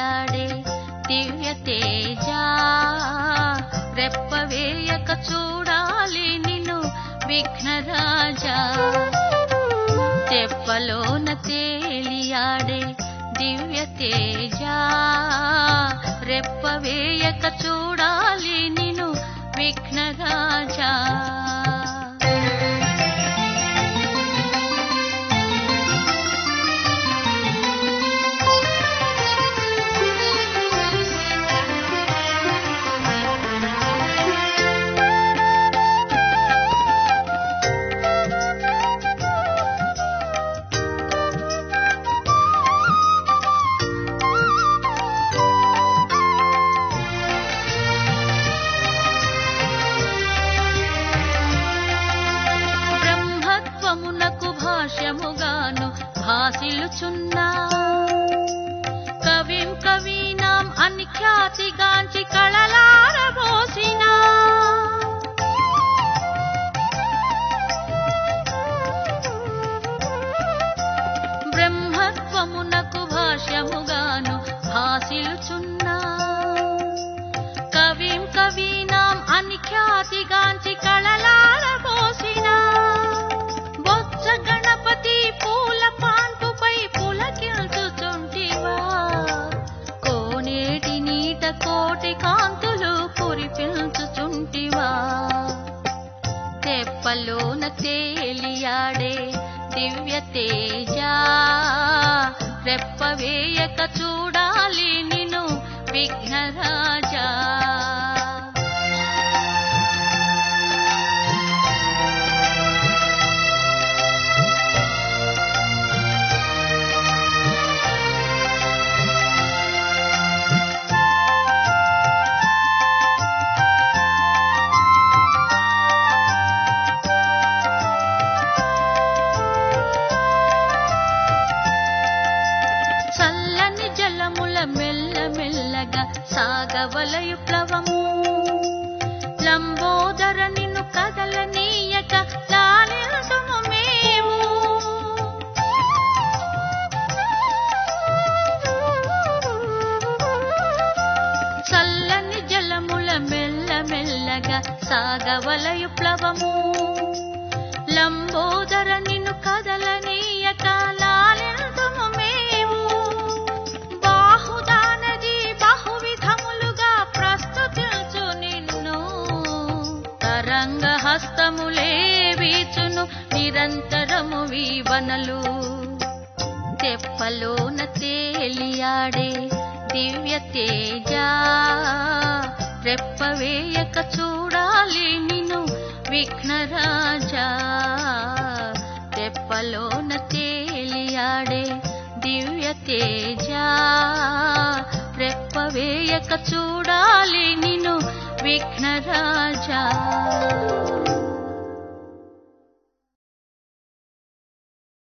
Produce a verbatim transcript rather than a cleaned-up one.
తేలియాడే దివ్య తేజ రెప్పవేయక చూడాలి నిన్ను విఘ్నరాజా తెప్పలోన తేలియాడే దివ్య తేజ రెప్పవేయక చూడాలి నిన్ను విఘ్నరాజా భాసిల్లుచున్నా కవిం కవీనాం అని ఖ్యాతిగాంచి కళలారబోసినా బ్రహ్మత్వమునకు భాష్యముగాను భాసిల్లుచున్నా కవిం కవీనాం అని ఖ్యాతిగాంచి కళలారబోసినా బొత్స గణపతి పూల పాన్పుపై పులకిల్చుచుంటివా కోనేటి నీట కోటి కాంతులు కురిపించుచుంటివా తెప్పలోన తేలియాడే దివ్య తేజ రెప్పవేయక చూడాలి నిన్ను విఘ్నరాజా మెల్లమెల్లగా సాగవలయు ప్లవము లంబోదర నిన్ను కదలనీయక లాలింతుము మేము చల్లని జలముల మెల్లమెల్లగా సాగవలయు ప్లవము లంబోదర నిన్ను కదలనీయక లాలింతుము మేము హస్తములే వీచును నిరంతరము వీవనలు తెప్పలోన తేలియాడే దివ్య తేజ రెప్పవేయక చూడాలి నిన్ను విఘ్నరాజా తెప్పలోన తేలియాడే దివ్య తేజ రెప్పవేయక చూడాలి నిన్ను విఘ్నరాజా